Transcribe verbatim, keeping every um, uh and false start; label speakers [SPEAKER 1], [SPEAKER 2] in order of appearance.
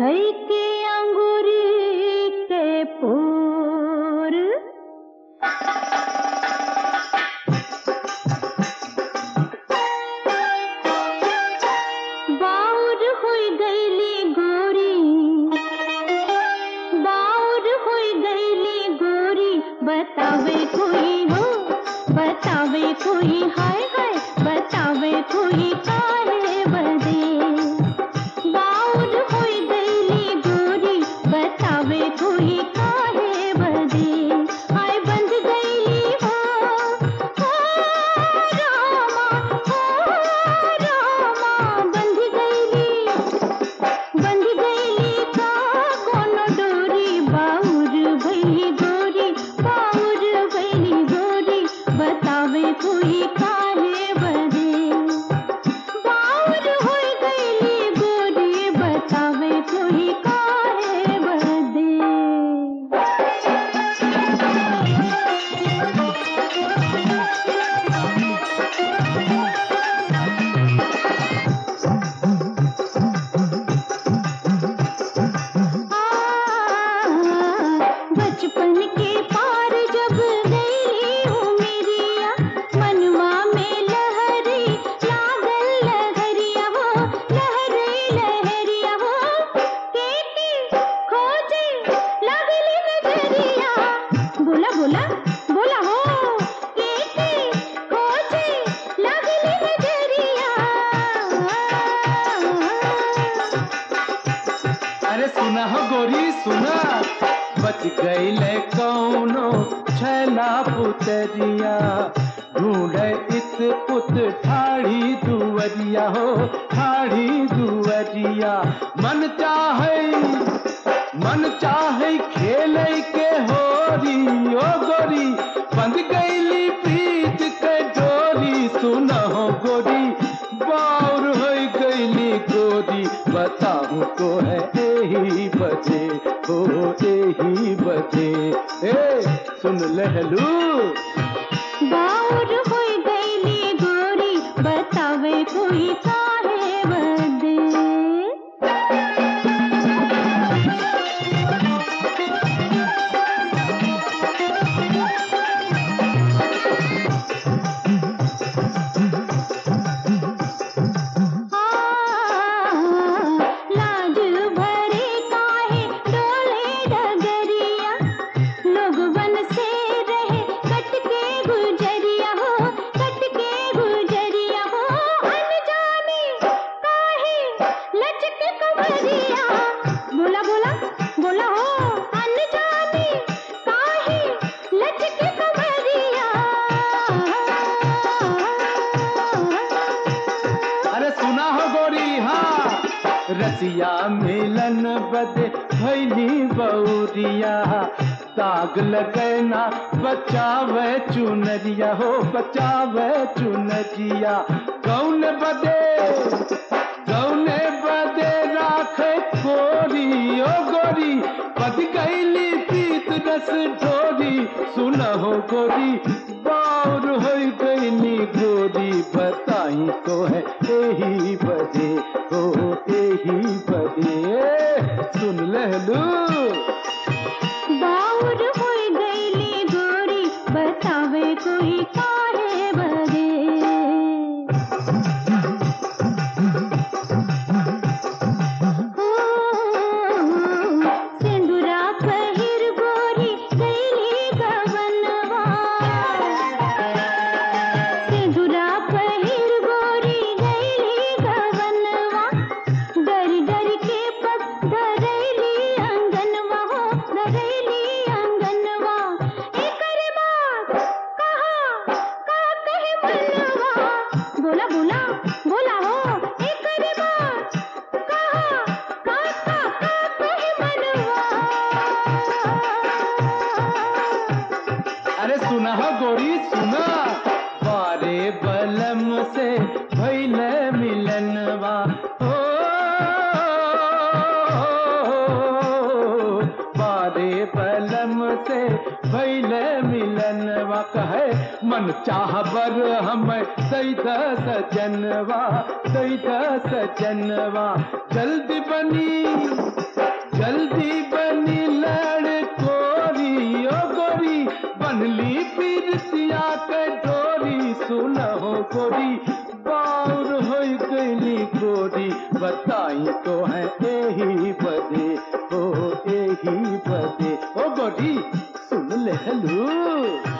[SPEAKER 1] धई के अंगूरी के पूर बाउर हुई गईली गोरी, बाउर हुई गईली गोरी, बतावे कोई हो, बतावे कोई, हाय हाय बतावे कोई काहे बदे। बाउर हुई गईली गोरी, बतावे कोई काहे बदे। हाय बंध गईली हो, हो रामा, हो रामा, बंध गईली, बंध गईली का कोनो डोरी। बाउर भईली गोरी, बाउर भईली गोरी, बतावे कोई काहे बदे। बाउर होई गईली गोरी, बतावे कोई काहे बदे। बचपन के पार जब गईली उमरिया, मनवा में लहरी लागल लहरिया हो, लहरी लहरिया हो। केटी खोजे लगली नजरिया, बोला बोला बोला हो। केटी खोजे लगली नजरिया।
[SPEAKER 2] अरे सुना हो गोरी सुना, बच गईले कौनो छैला पुतरिया, ढूंढे इत पुत ठाड़ी दुवरिया हो, ठाड़ी दुवरिया। मन चाहे मन चाहे खेले के होरी, ओ गोरी बंध गईली प्रीत के डोरी। सुना हो गोरी, बाउर हो गईली गोरी, बताऊं तो है यही बजे, हो यही बजे। ए सुन लहलू,
[SPEAKER 1] बाउर होई गईली गोरी, बतावे कोई काहे बदे। लाज भरे काहे डोले डगरिया, लोगवन से रहे कट के गुजरिया हो, कट के गुजरिया हो। अनजाने काहे लचक कमरिया, बोला बोला बोला हो। अनजाने काहे लचक कमरिया।
[SPEAKER 2] अरे सुना हो गोरी हाँ, रसिया मिलन बदे भैली बौरिया, दाग लगना बचावे चुनरिया हो, बचावे चुनरिया। कौन बदे कौने बदे राखे खोरी, ओ गोरी बद गईली पीत रस ढोरी। सुना हो गोरी, बाउर हो गईली गोरी, बताई तो है यही बजे, हो यही बजे। सुन लहलू,
[SPEAKER 1] बाउर होई गईली गोरी, बतावे कोई काहे बदे। सिंदूरा पहिर गोरी गईली गवनवा, सिंदूरा पहिर गोरी गईली गवनवा। डर डर के पग धरैली अंगनवा हो, धरैली अंगनवा। एकर बात कहा का कहे मनवा, बोला बोला बोला हो। एकर बात कहा का का का कहे मनवा।
[SPEAKER 2] अरे सुना हो गोरी सुना, बारे बलम से भैले मिलनवा, ओ बारे बलम से भैले मिलनवा। कहे मन चाह बर हम सैद सजनवा, सैद सजनवा। जल्दी बनी जल्दी बनी लड़ कोरी ओ गोरी बनली पीरतिया के डोरी सुनहो गोरी बाउर हो गईली गोरी बताई तो है एही बदे ओ एही बदे ओ गोरी सुन ले लू